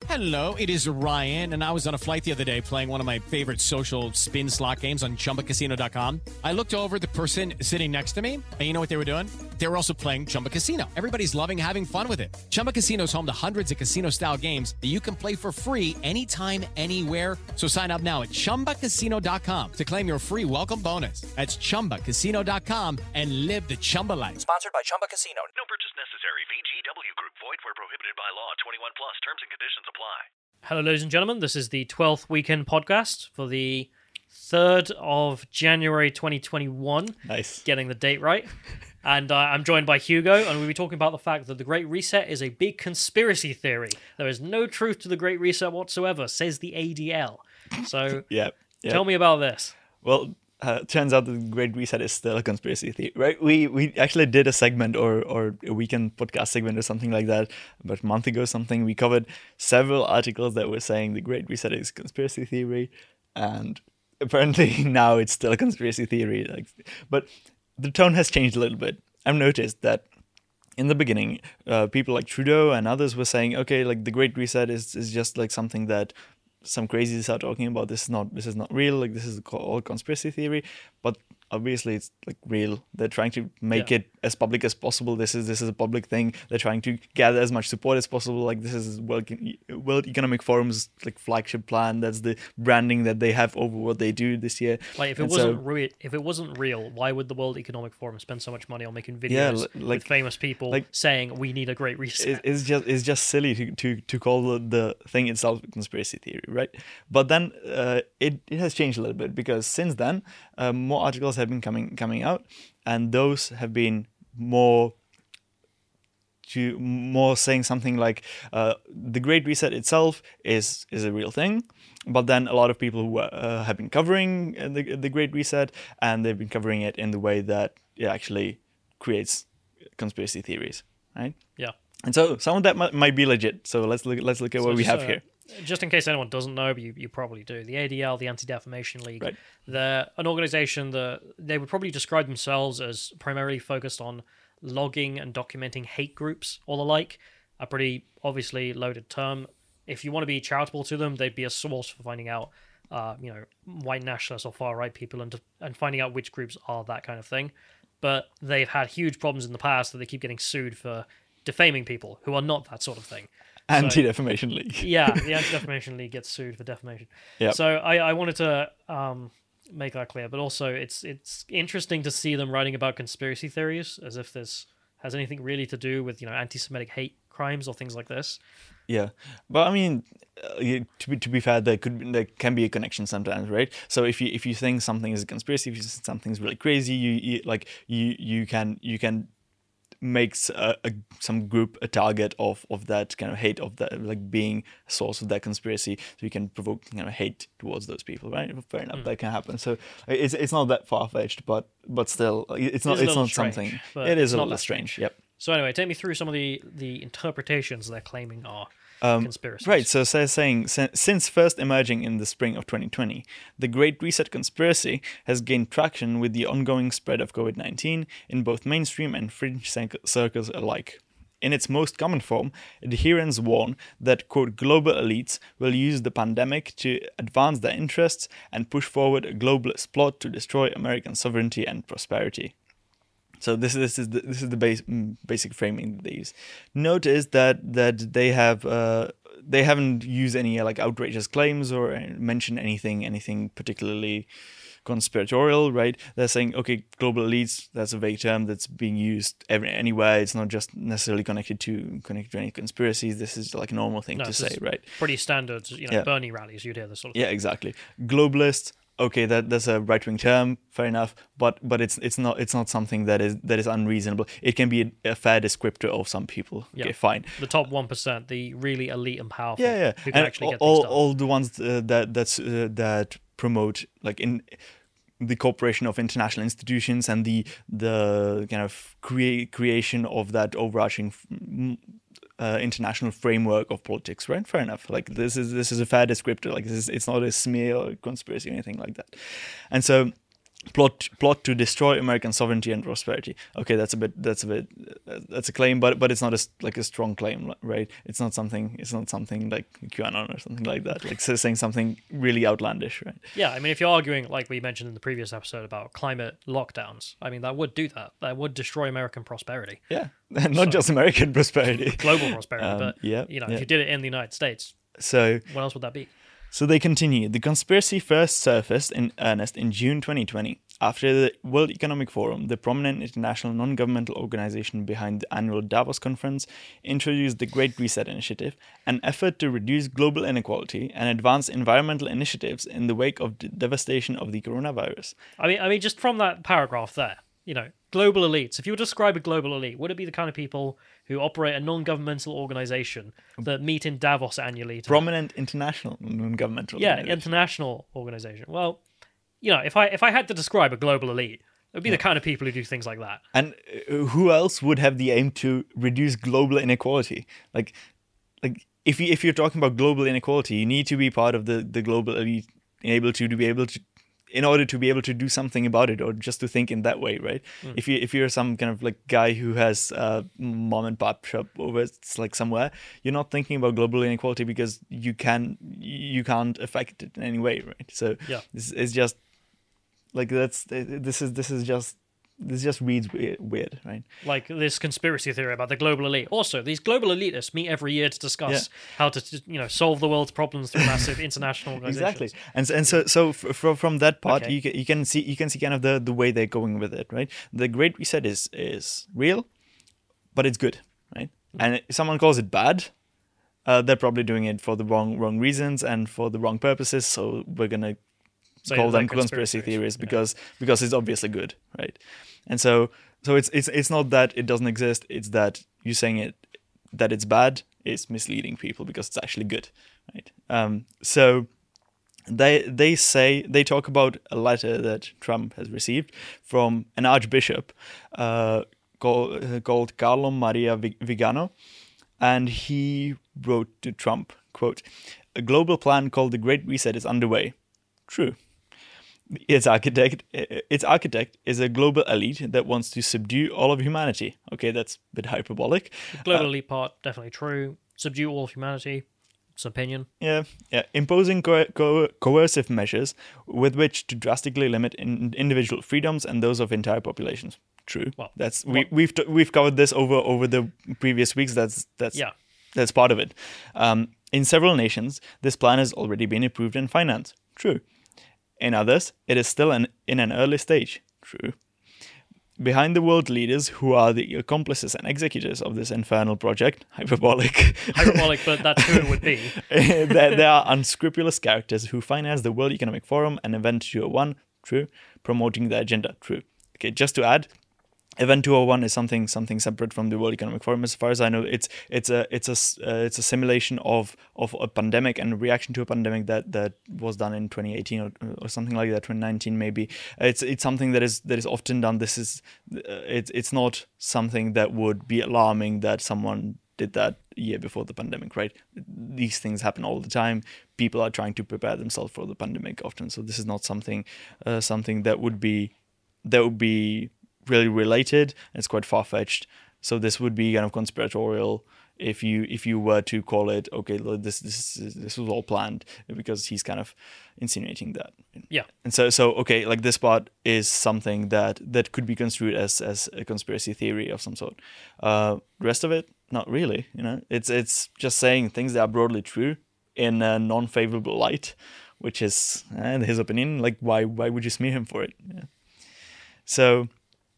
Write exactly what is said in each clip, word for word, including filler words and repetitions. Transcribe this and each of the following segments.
Hello, it is Ryan, and I was on a flight the other day playing one of my favorite social spin slot games on Chumba Casino dot com. I looked over at the person sitting next to me, and you know what they were doing? They were also playing Chumba Casino. Everybody's loving having fun with it. Chumba Casino is home to hundreds of casino-style games that you can play for free anytime, anywhere. So sign up now at Chumba Casino dot com to claim your free welcome bonus. That's Chumba Casino dot com and live the Chumba life. Sponsored by Chumba Casino. No purchase necessary. V G W Group. Void where prohibited by law. twenty-one plus. Terms and conditions apply. Hello, ladies and gentlemen. This is the twelfth Weekend Podcast for the third of January twenty twenty-one. Nice. Getting the date right. And uh, I'm joined by Hugo, and we'll be talking about the fact that the Great Reset is a big conspiracy theory. There is no truth to the Great Reset whatsoever, says the A D L. So yeah, yeah. Tell me about this. Well, uh, turns out the Great Reset is still a conspiracy theory, right? We we actually did a segment or or a weekend podcast segment or something like that about a month ago. Something we covered several articles that were saying the Great Reset is a conspiracy theory, and apparently now it's still a conspiracy theory. Like, but the tone has changed a little bit. I've noticed that in the beginning, uh, people like Trudeau and others were saying, okay, like the Great Reset is is just like something that some crazies are talking about. This is not this is not real. Like this is all conspiracy theory. But obviously, it's like real. They're trying to make yeah. it as public as possible. This is this is a public thing. They're trying to gather as much support as possible. Like this is World World Economic Forum's like flagship plan. That's the branding that they have over what they do this year. Like if it and wasn't so, real, if it wasn't real, why would the World Economic Forum spend so much money on making videos yeah, like, with famous people like, saying we need a Great Reset? It, it's just it's just silly to to, to call the, the thing itself a conspiracy theory, right? But then uh, it it has changed a little bit because since then uh, more articles have been coming coming out, and those have been more to more saying something like uh, the Great Reset itself is is a real thing, but then a lot of people who uh, have been covering the the Great Reset, and they've been covering it in the way that it actually creates conspiracy theories, right? Yeah. And so some of that might, might be legit. So let's look let's look at so what we just, have uh, here. Just in case anyone doesn't know, but you, you probably do. The A D L, the Anti-Defamation League, Right. they're an organization that they would probably describe themselves as primarily focused on logging and documenting hate groups or the like. A pretty obviously loaded term. If you want to be charitable to them, they'd be a source for finding out, uh, you know, white nationalists or far-right people and and finding out which groups are that kind of thing. But they've had huge problems in the past that they keep getting sued for defaming people who are not that sort of thing. Anti-Defamation League. Yeah, the Anti-Defamation League gets sued for defamation. Yep. So I, I wanted to um, make that clear, but also it's it's interesting to see them writing about conspiracy theories as if this has anything really to do with, you know, anti-Semitic hate crimes or things like this. Yeah, but I mean, uh, to be to be fair, there could be, there can be a connection sometimes, right? So if you if you think something is a conspiracy, if you think something's really crazy, you, you like you you can you can. makes a, a, some group a target of, of that kind of hate, of that, like being a source of that conspiracy, so you can provoke you know hate towards those people, right? Fair enough, mm. that can happen. So it's it's not that far fetched, but but still, it's not it it's not strange, something. It is it's a not little that strange. strange. Yep. So anyway, take me through some of the the interpretations they're claiming are Um, conspiracies. right, so they're saying, since first emerging in the spring of twenty twenty, the Great Reset conspiracy has gained traction with the ongoing spread of covid nineteen in both mainstream and fringe circles alike. In its most common form, adherents warn that, quote, global elites will use the pandemic to advance their interests and push forward a globalist plot to destroy American sovereignty and prosperity. So this, this is the, this is the base, basic framing that they use. Notice that that they have uh, they haven't used any like outrageous claims or mentioned anything anything particularly conspiratorial, right? They're saying, okay, global elites, that's a vague term that's being used every, anywhere. It's not just necessarily connected to connected to any conspiracies. This is like a normal thing no, to say, right? Pretty standard, you know, yeah. Bernie rallies, you'd hear this sort of yeah, thing. exactly. Globalists. Okay, that that's a right wing term, fair enough, but but it's it's not it's not something that is that is unreasonable. It can be a, a fair descriptor of some people. Yeah. Okay, fine. The top one percent, the really elite and powerful, Yeah, yeah, who can and actually all, get all, things done. all the ones uh, that that's uh, that promote like in the cooperation of international institutions and the the kind of create creation of that overarching uh, international framework of politics, right? Fair enough. Like this is this is a fair descriptor. Like this is, it's not a smear or conspiracy or anything like that. And so plot plot to destroy American sovereignty and prosperity. Okay, that's a bit that's a bit uh, that's a claim, but but it's not a, s- like a strong claim, right? It's not something it's not something like QAnon or something like that, like so saying something really outlandish, right? Yeah, I mean, if you're arguing, like we mentioned in the previous episode, about climate lockdowns, I mean, that would do that. That would destroy American prosperity, Yeah, not just American prosperity, global prosperity. Um, but yeah, you know, yeah. if you did it in the United States, So what else would that be? So they continue. The conspiracy first surfaced in earnest in June twenty twenty. After the World Economic Forum, the prominent international non-governmental organization behind the annual Davos conference, introduced the Great Reset Initiative, an effort to reduce global inequality and advance environmental initiatives in the wake of the devastation of the coronavirus. I mean, I mean, just from that paragraph there, you know, global elites. If you were to describe a global elite, would it be the kind of people who operate a non-governmental organization that meet in Davos annually? To Prominent international non-governmental yeah, organization. international organization. Well, you know, if I if I had to describe a global elite, it would be the kind of people who do things like that. And uh, who else would have the aim to reduce global inequality? Like, like if you if you're talking about global inequality, you need to be part of the, the global elite, able to, to be able to, in order to be able to do something about it, or just to think in that way, right? Mm. If you if you're some kind of like guy who has a mom and pop shop over it's like somewhere, you're not thinking about global inequality because you can you can't affect it in any way, right? So Yeah. this is just like that's this is this is just this just reads weird, weird, right? Like this conspiracy theory about the global elite. Also, these global elitists meet every year to discuss Yeah. how to, you know, solve the world's problems through massive international organizations. Exactly, and so, and so so from from that part, Okay. you can, you can see you can see kind of the, the way they're going with it, right? The Great Reset is is real, but it's good, right? And if someone calls it bad, uh, they're probably doing it for the wrong wrong reasons and for the wrong purposes. So we're gonna So call they're them conspiracy conspiracy theories, theories yeah. because because it's obviously good, right? And so so it's it's it's not that it doesn't exist. It's that you saying it that it's bad is misleading people because it's actually good, right? Um, so they they say they talk about a letter that Trump has received from an archbishop uh, called uh, called Carlo Maria Vi- Vigano, and he wrote to Trump, quote, "A global plan called the Great Reset is underway." True. Its architect, its architect is a global elite that wants to subdue all of humanity. Okay, that's a bit hyperbolic. The global elite part, definitely true. Subdue all of humanity. It's an opinion. Yeah, yeah. Imposing co- co- coercive measures with which to drastically limit in- individual freedoms and those of entire populations. True. Well, that's we, what- we've t- we've covered this over over the previous weeks. That's that's Yeah. that's part of it. Um, in several nations, this plan has already been approved and financed. True. In others, it is still an, in an early stage. True. Behind the world leaders who are the accomplices and executors of this infernal project, hyperbolic, Hyperbolic, but that's who it would be. there, there are unscrupulous characters who finance the World Economic Forum and Event two oh one, true, promoting the agenda, true. Okay, just to add, Event two oh one is something something separate from the World Economic Forum. As far as I know, it's it's a it's a s- uh, it's a simulation of of a pandemic and a reaction to a pandemic that, that was done in twenty eighteen or, or something like that, twenty nineteen maybe. It's it's something that is that is often done. This is uh, it's it's not something that would be alarming that someone did that a year before the pandemic, right? These things happen all the time. People are trying to prepare themselves for the pandemic often. So this is not something uh, something that would be that would be really related. It's quite far-fetched. So this would be kind of conspiratorial if you if you were to call it, okay, look, this this is, this was all planned, because he's kind of insinuating that. Yeah. And so so okay, like this part is something that that could be construed as as a conspiracy theory of some sort. Uh, the rest of it, not really. You know, it's it's just saying things that are broadly true in a non-favorable light, which is uh, his opinion. Like why why would you smear him for it? Yeah. So.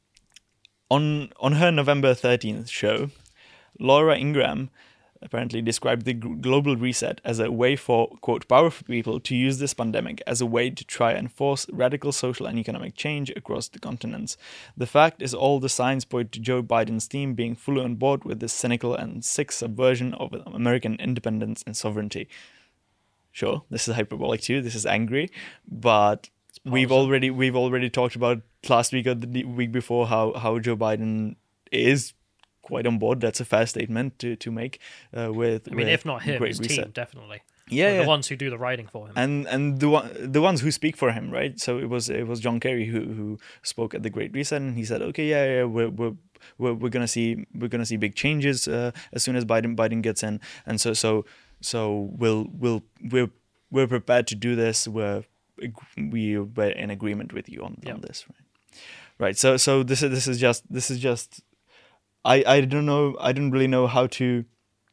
On on her November thirteenth show, Laura Ingraham apparently described the g- global reset as a way for, quote, powerful people to use this pandemic as a way to try and force radical social and economic change across the continents. The fact is all the signs point to Joe Biden's team being fully on board with this cynical and sick subversion of American independence and sovereignty. Sure, this is hyperbolic too, this is angry, but we've already we've already talked about last week or the week before how, how Joe Biden is quite on board. That's a fair statement to to make. Uh, with I mean, with if not him, Great his Reset. team definitely. Yeah, Or yeah. the ones who do the writing for him. and and the one, the ones who speak for him, right? So it was it was John Kerry who who spoke at the Great Reset, and he said, okay, yeah, yeah, we're we're we're, we're gonna see we're gonna see big changes uh, as soon as Biden Biden gets in, and so so so we'll we'll we're we're prepared to do this. We're we we're in agreement with you on, Yep. on this, right? Right. So so this is this is just this is just I I don't know I don't really know how to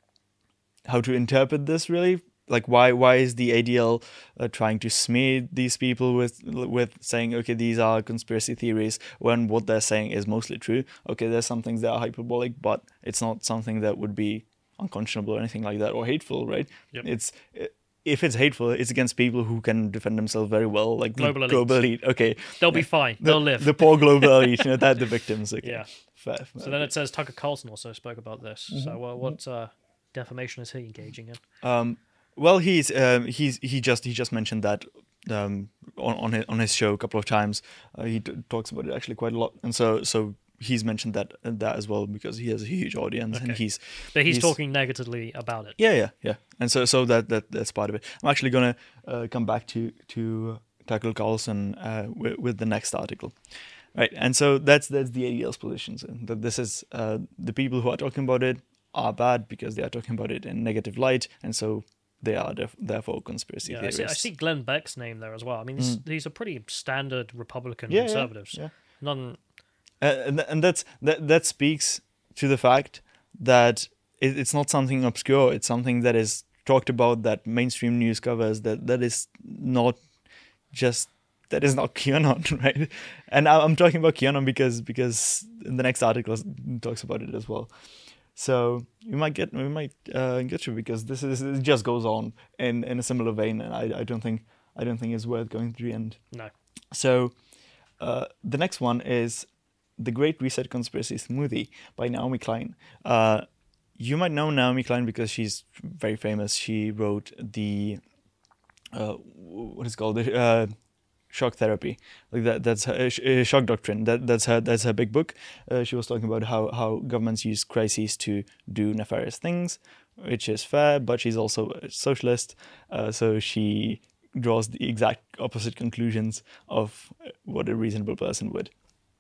how to interpret this really. Like why why is the A D L uh, trying to smear these people with with saying, okay, these are conspiracy theories, when what they're saying is mostly true? Okay, there's some things that are hyperbolic, but it's not something that would be unconscionable or anything like that, or hateful, right? Yep. It's if it's hateful, it's against people who can defend themselves very well, like the Global elites. global elite. Okay, They'll be fine. the, They'll live. The poor global elite, you know, they're the victims. Okay. Yeah. Fair. So then it says Tucker Carlson also spoke about this. Mm-hmm. So uh, what uh, defamation is he engaging in? Um, well, he's um, he's he just he just mentioned that um, on on his, on his show a couple of times. Uh, he t- talks about it actually quite a lot, and so so he's mentioned that that as well because he has a huge audience and Okay. he's But he's, he's- talking negatively about it. yeah yeah yeah, and so so that that that's part of it. I'm actually gonna uh, come back to to Tucker Carlson uh, with, with the next article. Right, and so that's that's the A D L's position. So that this is uh, the people who are talking about it are bad because they are talking about it in negative light, and so they are def- therefore conspiracy Yeah, I theorists. see, I see Glenn Beck's name there as well. I mean, these, these are pretty standard Republican Mm. Yeah, yeah, conservatives. yeah. None. Uh, and and that's that that speaks to the fact that it, it's not something obscure. It's something that is talked about, that mainstream news covers. That that is not just that is not QAnon, right? And I- I'm talking about QAnon because because in the next article talks about it as well. So we might get we might uh, get you because this is it just goes on in, in a similar vein, and I, I don't think I don't think it's worth going to the end. No. So uh, the next one is The Great Reset Conspiracy Smoothie by Naomi Klein. Uh, you might know Naomi Klein because she's very famous. She wrote the uh, what is it called the uh, shock therapy, like that. That's her uh, shock doctrine. That that's her that's her big book. Uh, she was talking about how how governments use crises to do nefarious things, which is fair. But she's also a socialist, uh, so she draws the exact opposite conclusions of what a reasonable person would.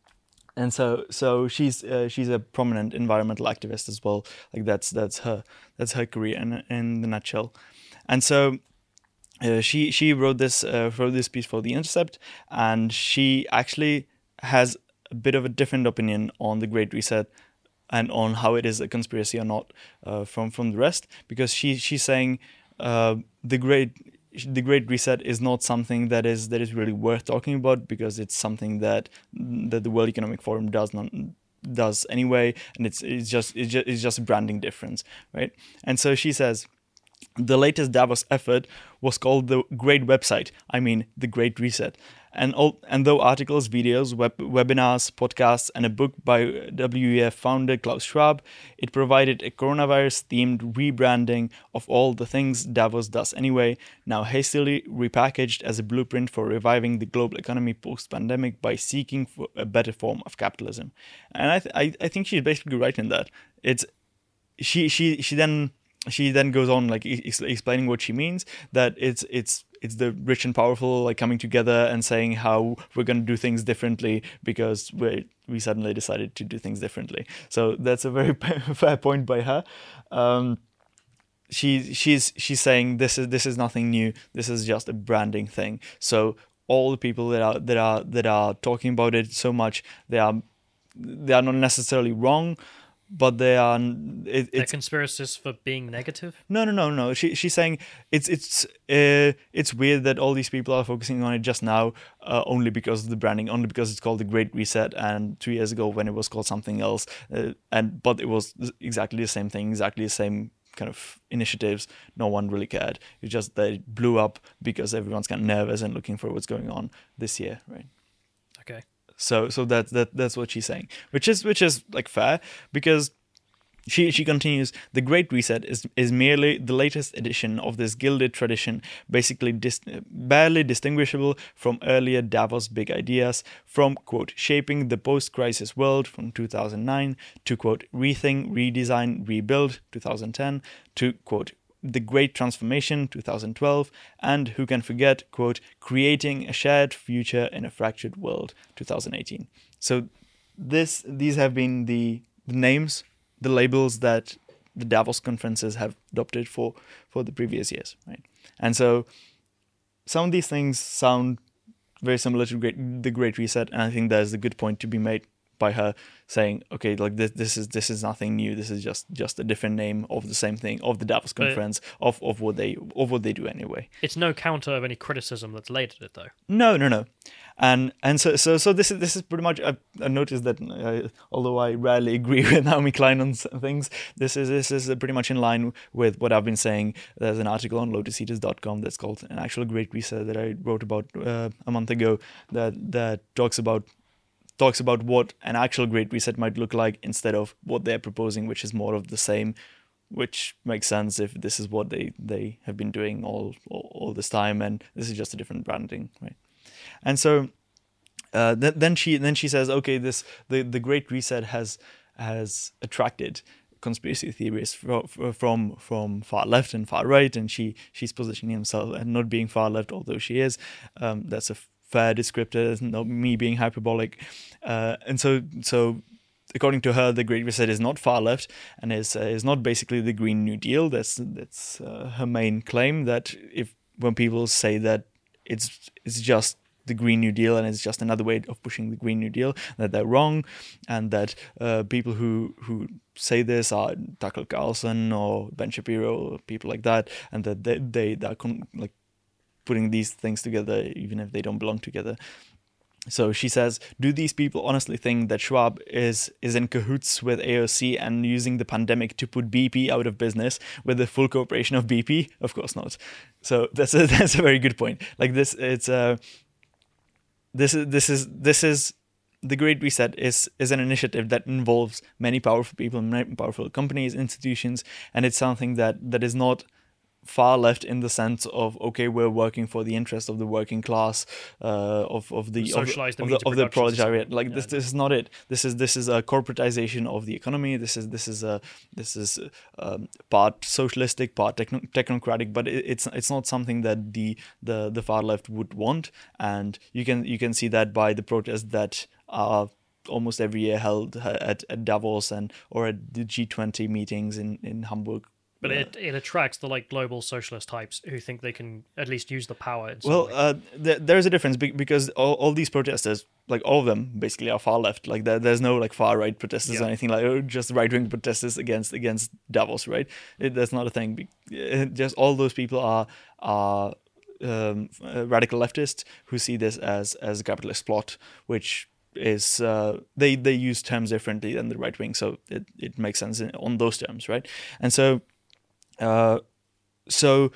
And so, so she's uh, she's a prominent environmental activist as well. Like that's that's her that's her career in in the nutshell. And so, uh, she she wrote this uh, wrote this piece for The Intercept, and she actually has a bit of a different opinion on the Great Reset and on how it is a conspiracy or not uh, from from the rest, because she she's saying uh, the great. The Great Reset is not something that is that is really worth talking about because it's something that that the World Economic Forum does not does anyway, and it's it's just it's just, it's just a branding difference, right? And so she says, the latest Davos effort was called the Great Website. I mean, the Great Reset. And all, and though articles, videos, web, webinars, podcasts, and a book by W E F founder Klaus Schwab, it provided a coronavirus-themed rebranding of all the things Davos does anyway, now hastily repackaged as a blueprint for reviving the global economy post-pandemic by seeking for a better form of capitalism. And I, th- I, I think she's basically right in that. It's she she she then. She then goes on like ex- explaining what she means, that it's it's it's the rich and powerful like coming together and saying how we're going to do things differently because we we suddenly decided to do things differently. So that's a very fair point by her. Um, she she's she's saying this is this is nothing new. This is just a branding thing. So all the people that are that are that are talking about it so much, they are they are not necessarily wrong. But they are. It, They're it's conspiracists for being negative. no, no, no, no. She she's saying it's it's uh, it's weird that all these people are focusing on it just now, uh, only because of the branding, only because it's called the Great Reset, and two years ago when it was called something else, uh, and but it was exactly the same thing, exactly the same kind of initiatives. No one really cared. It just that it blew up because everyone's kind of nervous and looking for what's going on this year, right? Okay. So so that that that's what she's saying, which is which is like fair because She she continues, the Great Reset is is merely the latest edition of this gilded tradition, basically dis- barely distinguishable from earlier Davos big ideas, from, quote, shaping the post-crisis world from two thousand nine to, quote, rethink, redesign, rebuild, two thousand ten, to, quote, the Great Transformation, two thousand twelve, and who can forget, quote, creating a shared future in a fractured world, two thousand eighteen. So this these have been the, the names, the labels that the Davos conferences have adopted for, for the previous years, right? And so some of these things sound very similar to great, the Great Reset, and I think there's a good point to be made by her saying, okay, like this, this is this is nothing new. This is just just a different name of the same thing, of the Davos conference, of, of what they of what they do anyway. It's no counter of any criticism that's laid at it, though. No, no, no. And and so so so this is this is pretty much. I, I noticed that uh, although I rarely agree with Naomi Klein on things, this is this is pretty much in line with what I've been saying. There's an article on lotus eaters dot com that's called An Actual Great Reset that I wrote about uh, a month ago that that talks about talks about what an actual Great Reset might look like instead of what they're proposing, which is more of the same, which makes sense if this is what they, they have been doing all, all all this time, and this is just a different branding, right? And so uh, th- then she then she says, okay, this the, the Great Reset has has attracted conspiracy theorists from from from far left and far right, and she she's positioning herself and not being far left, although she is. Um, that's a fair descriptor, not me being hyperbolic, uh, and so so according to her, the Great Reset is not far left and is uh, is not basically the Green New Deal. That's that's uh, her main claim. That if when people say that it's it's just the Green New Deal and it's just another way of pushing the Green New Deal, that they're wrong, and that uh, people who who say this are Tucker Carlson or Ben Shapiro or people like that, and that they they they're con- like putting these things together even if they don't belong together. So she says, do these people honestly think that Schwab is is in cahoots with A O C and using the pandemic to put B P out of business with the full cooperation of B P? Of course not. So that's a, that's a very good point. Like this, it's uh, this is this is this is the Great Reset is is an initiative that involves many powerful people, many powerful companies, institutions, and it's something that that is not far left in the sense of, okay, we're working for the interest of the working class, uh, of of the of, Socialise the of means the, of of the production proletariat. system. Like Yeah. this, this is not it. This is this is a corporatization of the economy. This is this is a this is um, part socialistic, part techno- technocratic. But it, it's it's not something that the the the far left would want. And you can you can see that by the protests that are almost every year held at, at Davos and or at the G twenty meetings in in Hamburg. But Uh, it, it attracts the like global socialist types who think they can at least use the power. In some Well, way. uh, th- there's a difference be- because all, all these protesters, like all of them, basically are far left. Like there, there's no like far right protesters Yeah. or anything like oh, just right wing protesters against against Davos, right? It, that's not a thing. Be- uh, just all those people are are um, uh, radical leftists who see this as as a capitalist plot, which is uh, they they use terms differently than the right wing, so it it makes sense in, on those terms, right? And so. Uh, so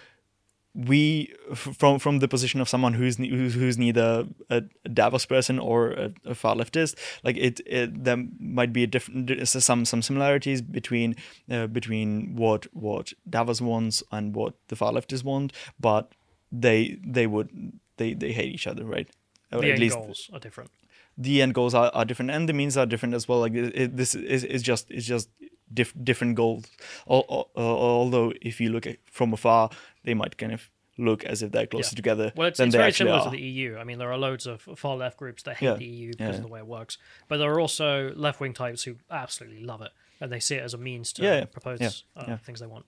we, f- from from the position of someone who's ne- who's, who's neither a Davos person or a, a far leftist, like it, it, there might be a different some some similarities between uh, between what what Davos wants and what the far leftists want, but they they would they they hate each other, right? Or the at end least goals are different. the end goals are, are different and the means are different as well. Like it, it, this is is just it's just diff, different goals. Al- al- uh, although if you look at from afar, they might kind of look as if they're closer Yeah. together Well, it's, than it's they very actually similar are. to the E U. I mean, there are loads of far left groups that hate Yeah. the E U because Yeah. of the way it works, but there are also left wing types who absolutely love it and they see it as a means to Yeah, yeah. propose Yeah. Uh, Yeah. things they want.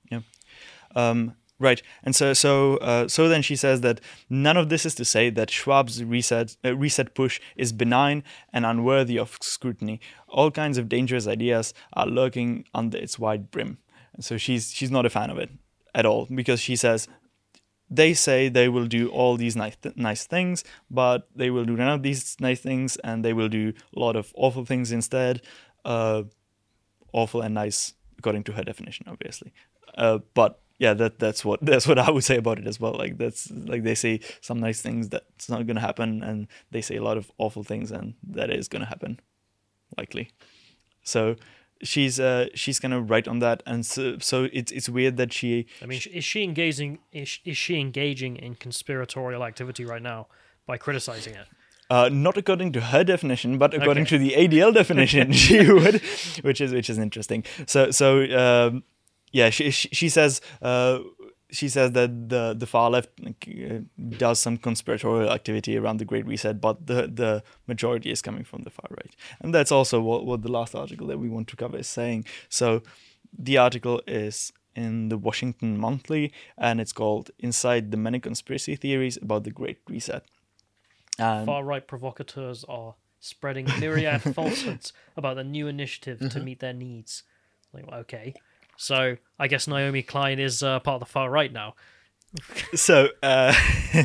Um, right, and so so uh, so then she says that none of this is to say that Schwab's reset uh, reset push is benign and unworthy of scrutiny. All kinds of dangerous ideas are lurking under its wide brim. And so she's she's not a fan of it at all because she says they say they will do all these nice th- nice things, but they will do none of these nice things, and they will do a lot of awful things instead. Uh, awful and nice according to her definition, obviously. Uh, but yeah, that that's what that's what I would say about it as well. Like that's like they say some nice things that's not going to happen, and they say a lot of awful things, and that is going to happen, likely. So she's uh, she's kind of right on that, and so so it's it's weird that she. I mean, is she engaging? Is, is she engaging in conspiratorial activity right now by criticizing it? Uh, not according to her definition, but according Okay. to the A D L definition, she would, which is which is interesting. So so um, yeah, she she, she says. Uh, She says that the, the far left like, uh, does some conspiratorial activity around the Great Reset, but the, the majority is coming from the far right. And that's also what, what the last article that we want to cover is saying. So the article is in the Washington Monthly, and it's called Inside the Many Conspiracy Theories About the Great Reset. And Far-right provocateurs are spreading myriad falsehoods about the new initiative to meet their needs. Like, okay. So I guess Naomi Klein is uh, part of the far right now. so uh,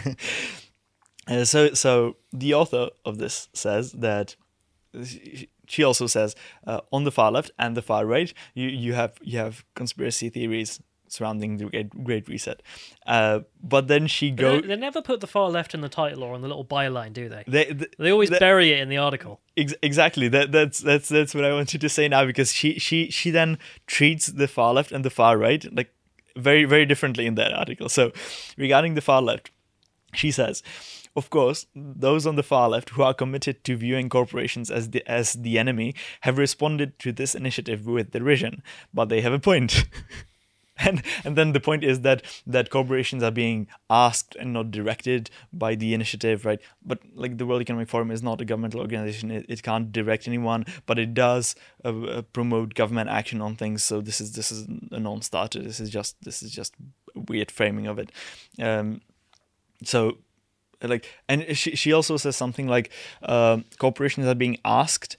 uh, so so the author of this says that she also says uh, on the far left and the far right you, you have you have conspiracy theories surrounding the Great, great Reset, uh, but then she They, goes. they never put the far left in the title or on the little byline, do they? They, they, They always they- bury it in the article. Ex- exactly. That that's that's that's what I wanted to say now, because she she she then treats the far left and the far right like very very differently in that article. So regarding the far left, she says, of course, those on the far left who are committed to viewing corporations as the as the enemy have responded to this initiative with derision, but they have a point. And and then the point is that that corporations are being asked and not directed by the initiative, right? But like the World Economic Forum is not a governmental organization; it, it can't direct anyone, but it does uh, uh, promote government action on things. So this is this is a non-starter. This is just this is just a weird framing of it. Um, so like, and she she also says something like um corporations are being asked.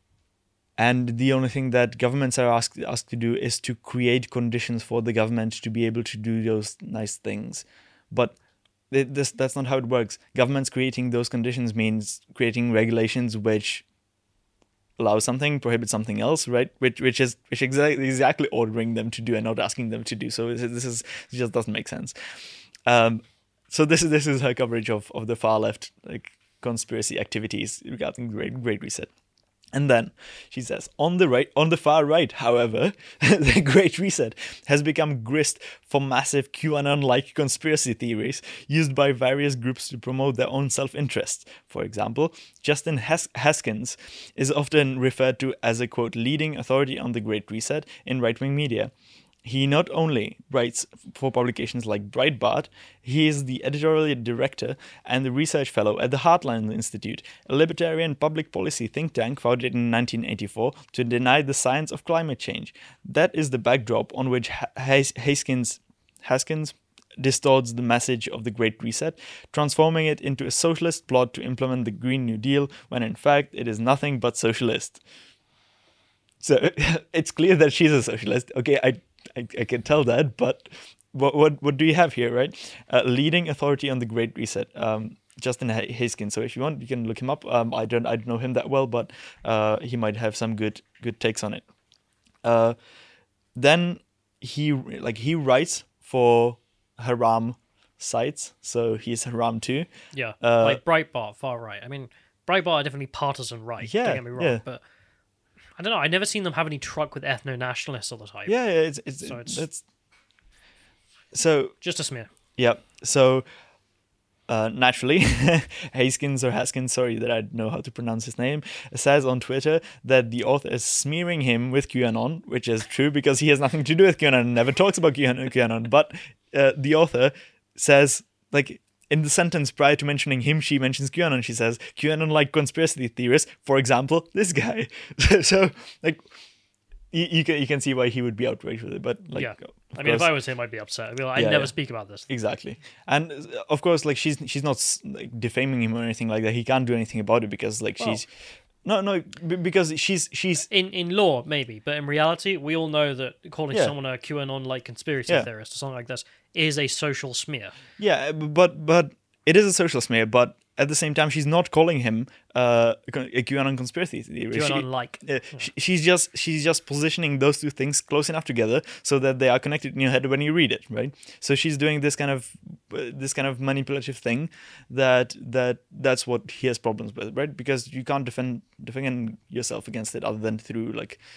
And the only thing that governments are asked asked to do is to create conditions for the government to be able to do those nice things. But it, this that's not how it works. Governments creating those conditions means creating regulations which allow something, prohibit something else, right? Which which is which exactly exactly ordering them to do and not asking them to do. So this is, this is it just doesn't make sense. Um, so this is this is her coverage of, of the far left like conspiracy activities regarding the Great, Great Reset. And then she says, on the right, on the far right, however, the Great Reset has become grist for massive QAnon-like conspiracy theories used by various groups to promote their own self-interest. For example, Justin Has- Haskins is often referred to as a, quote, leading authority on the Great Reset in right-wing media. He not only writes for publications like Breitbart, he is the editorial director and the research fellow at the Heartland Institute, a libertarian public policy think tank founded in nineteen eighty-four to deny the science of climate change. That is the backdrop on which Has- Haskins, Haskins distorts the message of the Great Reset, transforming it into a socialist plot to implement the Green New Deal, when in fact it is nothing but socialist. So it's clear that she's a socialist. Okay, I I, I can tell that, but what what what do you have here, right? Uh, leading authority on the Great Reset, um, Justin Haskins. So if you want, you can look him up. Um, I don't I don't know him that well, but uh, he might have some good good takes on it. Uh, then he like he writes for Haram sites, so he's Haram too. Yeah, Uh, like Breitbart, far right. I mean, Breitbart are definitely partisan right. Yeah, don't get me wrong, yeah. but I don't know. I've never seen them have any truck with ethno-nationalists all the time. Yeah, it's it's, So it's- it's so Just a smear. yeah. So uh, naturally, Haskins or Haskins, sorry that I don't know how to pronounce his name, says on Twitter that the author is smearing him with QAnon, which is true because he has nothing to do with QAnon and never talks about QAnon. QAnon. But uh, the author says, like, in the sentence prior to mentioning him, she mentions QAnon. She says, QAnon-like conspiracy theorists, for example, this guy. so, like, you, you can you can see why he would be outraged with it. But, like, yeah. of I mean, if course- I was him, I'd be upset. I'd be like, I Yeah, never yeah. speak about this. Exactly, and uh, of course, like she's she's not like defaming him or anything like that. He can't do anything about it because like Well- she's no no b- because she's she's In in law, maybe, but in reality, we all know that calling Yeah. someone a QAnon-like conspiracy Yeah. theorist or something like this is a social smear. yeah, but but it is a social smear. But at the same time, she's not calling him uh, a con- a QAnon conspiracy theorist. She- QAnon-like. uh, she, she's just she's just positioning those two things close enough together so that they are connected in your head when you read it, right? So she's doing this kind of uh, this kind of manipulative thing that that that's what he has problems with, right? Because you can't defend defend yourself against it other than through like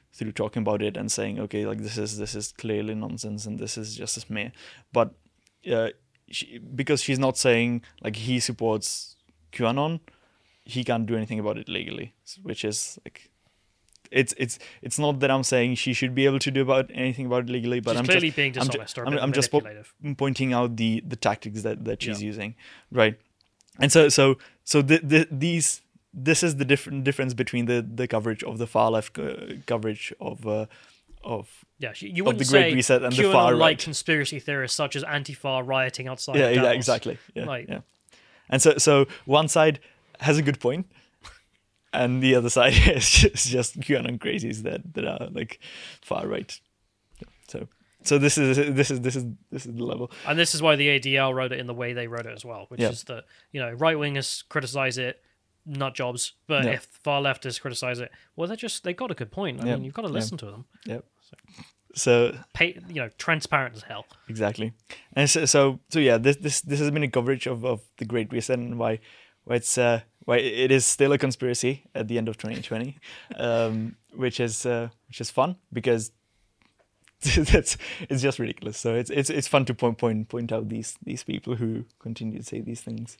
through talking about it and saying, okay, like this is this is clearly nonsense and this is just a smear. But uh, she, because she's not saying like he supports QAnon, he can't do anything about it legally, which is like it's it's it's not that I'm saying she should be able to do about anything about it legally, but she's I'm clearly just being I'm, dishonest ju- or a I'm, bit I'm just po- manipulative. pointing out the the tactics that that she's Yeah. using, right? And so so so the, the these this is the different difference between the the coverage of the far left uh, coverage of uh, of Yeah, you you of wouldn't the Great say Reset and the QAnon far like right. conspiracy theorists such as Antifa rioting outside. yeah of yeah Dallas. exactly yeah Like- yeah. And so so one side has a good point, and the other side is just, just QAnon crazies that that are like far right. So so this is this is this is this is the level. And this is why the A D L wrote it in the way they wrote it as well, which Yeah. is that, you know, right wingers criticize it, nut jobs, but Yeah. if far leftists criticize it, well, they're just they got a good point. I Yeah. mean, you've got to Yeah. listen to them. Yep. So Pay, you know, transparent as hell. exactly, and so so, so yeah, this this this has been a coverage of, of the Great Reset and why why it's uh, why it is still a conspiracy at the end of twenty twenty, um, which is uh, which is fun because that's it's just ridiculous. So it's it's it's fun to point point point out these these people who continue to say these things.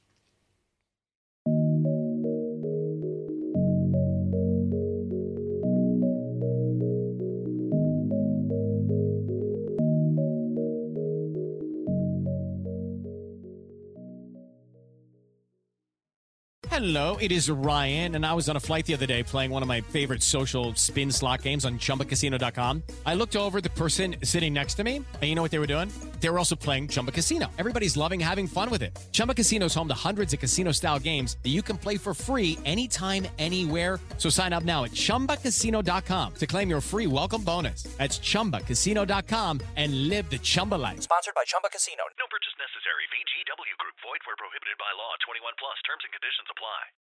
Hello, it is Ryan, and I was on a flight the other day playing one of my favorite social spin slot games on Chumba Casino dot com. I looked over at the person sitting next to me, and you know what they were doing? They were also playing Chumba Casino. Everybody's loving having fun with it. Chumba Casino is home to hundreds of casino-style games that you can play for free anytime, anywhere. So sign up now at Chumba Casino dot com to claim your free welcome bonus. That's Chumba Casino dot com and live the Chumba life. Sponsored by Chumba Casino. No purchase necessary. V G W Group. Void where prohibited by law. twenty-one plus. Terms and conditions apply.